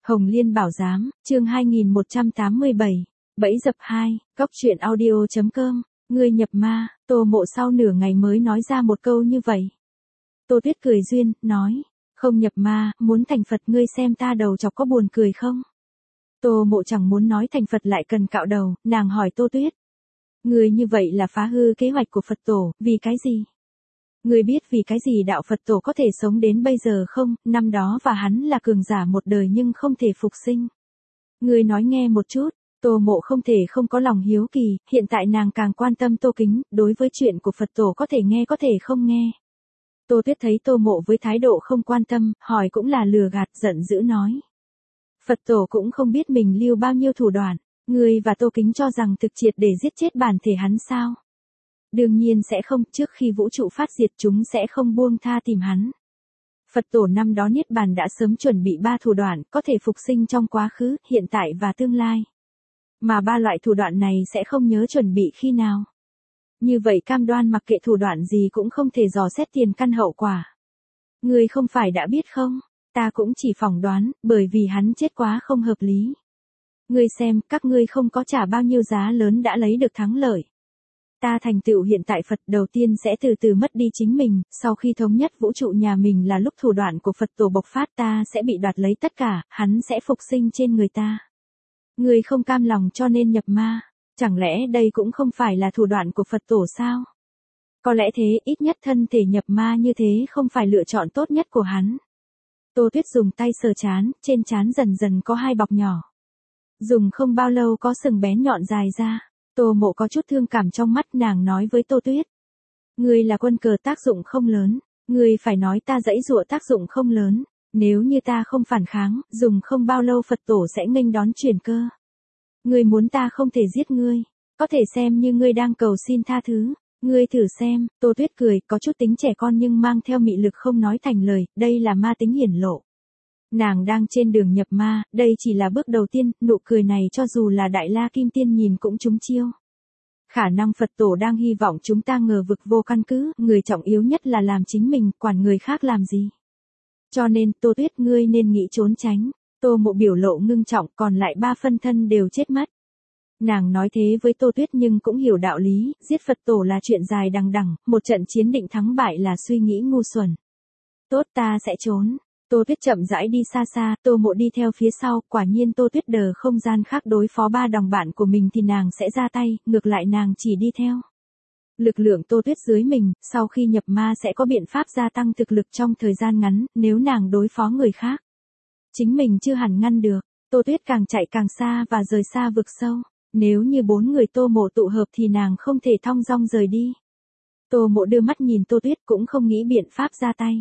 Hồng Liên Bảo Giám, chương 2187, Bẫy dập 2, Cóc truyện audio.com, ngươi nhập ma. Tô Mộ sau nửa ngày mới nói ra một câu như vậy. Tô Tuyết cười duyên, nói, không nhập ma, muốn thành Phật, ngươi xem ta đầu chọc có buồn cười không? Tô Mộ chẳng muốn nói thành Phật lại cần cạo đầu, nàng hỏi Tô Tuyết. Ngươi như vậy là phá hư kế hoạch của Phật tổ, vì cái gì? Ngươi biết vì cái gì đạo Phật tổ có thể sống đến bây giờ không? Năm đó và hắn là cường giả một đời nhưng không thể phục sinh. Ngươi nói nghe một chút. Tô Mộ không thể không có lòng hiếu kỳ, hiện tại nàng càng quan tâm Tô Kính, đối với chuyện của Phật tổ có thể nghe có thể không nghe. Tô Tuyết thấy Tô Mộ với thái độ không quan tâm, hỏi cũng là lừa gạt, giận dữ nói. Phật tổ cũng không biết mình lưu bao nhiêu thủ đoạn, ngươi và Tô Kính cho rằng thực triệt để giết chết bản thể hắn sao? Đương nhiên sẽ không, trước khi vũ trụ phát diệt chúng sẽ không buông tha tìm hắn. Phật tổ năm đó Niết Bàn đã sớm chuẩn bị 3 thủ đoạn, có thể phục sinh trong quá khứ, hiện tại và tương lai. Mà 3 loại thủ đoạn này sẽ không nhớ chuẩn bị khi nào. Như vậy cam đoan mặc kệ thủ đoạn gì cũng không thể dò xét tiền căn hậu quả. Ngươi không phải đã biết không? Ta cũng chỉ phỏng đoán, bởi vì hắn chết quá không hợp lý. Ngươi xem, các ngươi không có trả bao nhiêu giá lớn đã lấy được thắng lợi. Ta thành tựu hiện tại Phật đầu tiên sẽ từ từ mất đi chính mình, sau khi thống nhất vũ trụ nhà mình là lúc thủ đoạn của Phật tổ bộc phát ta sẽ bị đoạt lấy tất cả, hắn sẽ phục sinh trên người ta. Ngươi không cam lòng cho nên nhập ma, chẳng lẽ đây cũng không phải là thủ đoạn của Phật tổ sao? Có lẽ thế, ít nhất thân thể nhập ma như thế không phải lựa chọn tốt nhất của hắn. Tô Tuyết dùng tay sờ trán, trên trán dần dần có 2 bọc nhỏ. Dùng không bao lâu có sừng bén nhọn dài ra. Tô Mộ có chút thương cảm trong mắt, nàng nói với Tô Tuyết. Ngươi là quân cờ tác dụng không lớn, ngươi phải nói ta giãy giụa tác dụng không lớn, nếu như ta không phản kháng, dùng không bao lâu Phật tổ sẽ nghênh đón chuyển cơ. Ngươi muốn ta không thể giết ngươi, có thể xem như ngươi đang cầu xin tha thứ, ngươi thử xem. Tô Tuyết cười, có chút tính trẻ con nhưng mang theo mị lực không nói thành lời, đây là ma tính hiển lộ. Nàng đang trên đường nhập ma, đây chỉ là bước đầu tiên, nụ cười này cho dù là Đại La Kim Tiên nhìn cũng trúng chiêu. Khả năng Phật tổ đang hy vọng chúng ta ngờ vực vô căn cứ, người trọng yếu nhất là làm chính mình, quản người khác làm gì. Cho nên, Tô Tuyết ngươi nên nghĩ trốn tránh. Tô Mộ biểu lộ ngưng trọng, còn lại 3 phân thân đều chết mất. Nàng nói thế với Tô Tuyết nhưng cũng hiểu đạo lý, giết Phật tổ là chuyện dài đằng đẵng, một trận chiến định thắng bại là suy nghĩ ngu xuẩn. Tốt, ta sẽ trốn. Tô Tuyết chậm rãi đi xa xa, Tô Mộ đi theo phía sau, quả nhiên Tô Tuyết đờ không gian khác đối phó 3 đồng bạn của mình thì nàng sẽ ra tay, ngược lại nàng chỉ đi theo. Lực lượng Tô Tuyết dưới mình, sau khi nhập ma sẽ có biện pháp gia tăng thực lực trong thời gian ngắn, nếu nàng đối phó người khác. Chính mình chưa hẳn ngăn được, Tô Tuyết càng chạy càng xa và rời xa vực sâu, nếu như 4 người Tô Mộ tụ hợp thì nàng không thể thong dong rời đi. Tô Mộ đưa mắt nhìn Tô Tuyết cũng không nghĩ biện pháp ra tay.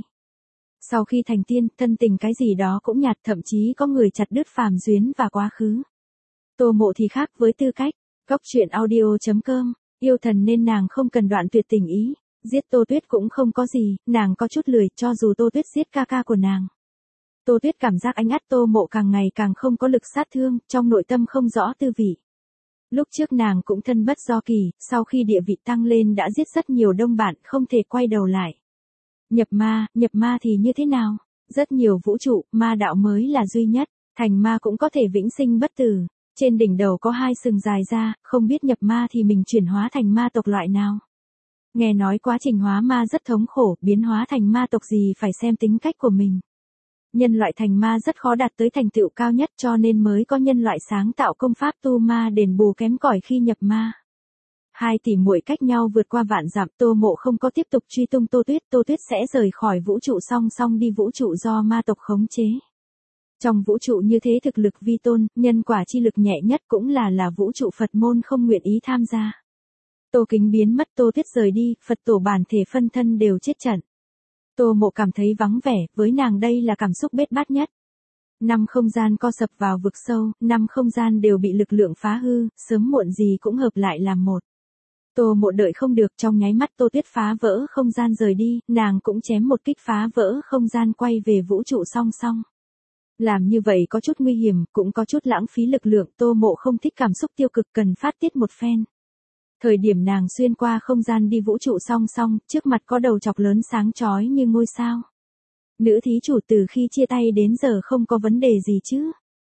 Sau khi thành tiên, thân tình cái gì đó cũng nhạt, thậm chí có người chặt đứt phàm duyên và quá khứ. Tô Mộ thì khác với tư cách, Cóc truyện audio.com, yêu thần nên nàng không cần đoạn tuyệt tình ý, giết Tô Tuyết cũng không có gì, nàng có chút lười, cho dù Tô Tuyết giết ca ca của nàng. Tô Tuyết cảm giác ánh ắt Tô Mộ càng ngày càng không có lực sát thương, trong nội tâm không rõ tư vị. Lúc trước nàng cũng thân bất do kỳ, sau khi địa vị tăng lên đã giết rất nhiều đông bạn, không thể quay đầu lại. Nhập ma thì như thế nào? Rất nhiều vũ trụ, ma đạo mới là duy nhất, thành ma cũng có thể vĩnh sinh bất tử. Trên đỉnh đầu có 2 sừng dài ra, không biết nhập ma thì mình chuyển hóa thành ma tộc loại nào. Nghe nói quá trình hóa ma rất thống khổ, biến hóa thành ma tộc gì phải xem tính cách của mình. Nhân loại thành ma rất khó đạt tới thành tựu cao nhất cho nên mới có nhân loại sáng tạo công pháp tu ma đền bù kém cỏi khi nhập ma. 2 tỷ muội cách nhau vượt qua vạn dặm, Tô Mộ không có tiếp tục truy tung Tô Tuyết sẽ rời khỏi vũ trụ song song đi vũ trụ do ma tộc khống chế. Trong vũ trụ như thế thực lực vi tôn, nhân quả chi lực nhẹ nhất cũng là vũ trụ Phật môn không nguyện ý tham gia. Tô Kính biến mất, Tô Tuyết rời đi, Phật tổ bản thể phân thân đều chết trận. Tô Mộ cảm thấy vắng vẻ, với nàng đây là cảm xúc bết bát nhất. 5 không gian co sập vào vực sâu, 5 không gian đều bị lực lượng phá hư, sớm muộn gì cũng hợp lại làm một. Tô Mộ đợi không được, trong nháy mắt Tô Tuyết phá vỡ không gian rời đi, nàng cũng chém một kích phá vỡ không gian quay về vũ trụ song song. Làm như vậy có chút nguy hiểm, cũng có chút lãng phí lực lượng, Tô Mộ không thích cảm xúc tiêu cực cần phát tiết một phen. Thời điểm nàng xuyên qua không gian đi vũ trụ song song, trước mặt có đầu chọc lớn sáng chói như ngôi sao. Nữ thí chủ từ khi chia tay đến giờ không có vấn đề gì chứ?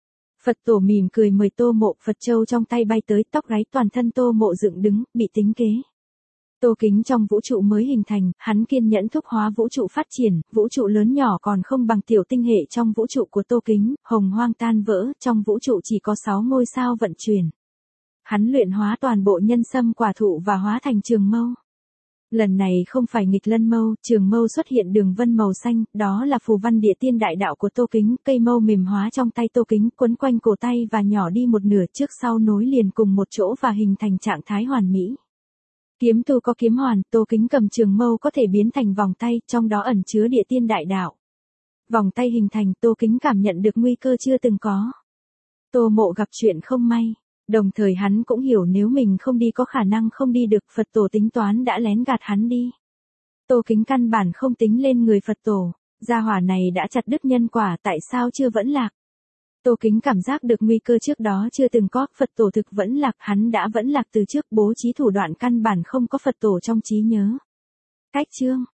Phật tổ mỉm cười mời Tô Mộ, Phật châu trong tay bay tới, tóc gáy toàn thân Tô Mộ dựng đứng, bị tính kế. Tô Kính trong vũ trụ mới hình thành, hắn kiên nhẫn thúc hóa vũ trụ phát triển, vũ trụ lớn nhỏ còn không bằng tiểu tinh hệ trong vũ trụ của Tô Kính, hồng hoang tan vỡ, trong vũ trụ chỉ có 6 ngôi sao vận chuyển. Hắn luyện hóa toàn bộ nhân sâm quả thụ và hóa thành trường mâu. Lần này không phải nghịch lân mâu, trường mâu xuất hiện đường vân màu xanh, đó là phù văn địa tiên đại đạo của Tô Kính, cây mâu mềm hóa trong tay Tô Kính, quấn quanh cổ tay và nhỏ đi một nửa trước sau nối liền cùng một chỗ và hình thành trạng thái hoàn mỹ. Kiếm tu có kiếm hoàn, Tô Kính cầm trường mâu có thể biến thành vòng tay, trong đó ẩn chứa địa tiên đại đạo. Vòng tay hình thành, Tô Kính cảm nhận được nguy cơ chưa từng có. Tô Mộ gặp chuyện không may. Đồng thời hắn cũng hiểu nếu mình không đi có khả năng không đi được, Phật tổ tính toán đã lén gạt hắn đi. Tô Kính căn bản không tính lên người Phật tổ, gia hỏa này đã chặt đứt nhân quả, tại sao chưa vẫn lạc. Tô Kính cảm giác được nguy cơ trước đó chưa từng có, Phật tổ thực vẫn lạc, hắn đã vẫn lạc từ trước, bố trí thủ đoạn căn bản không có Phật tổ trong trí nhớ. Cách chương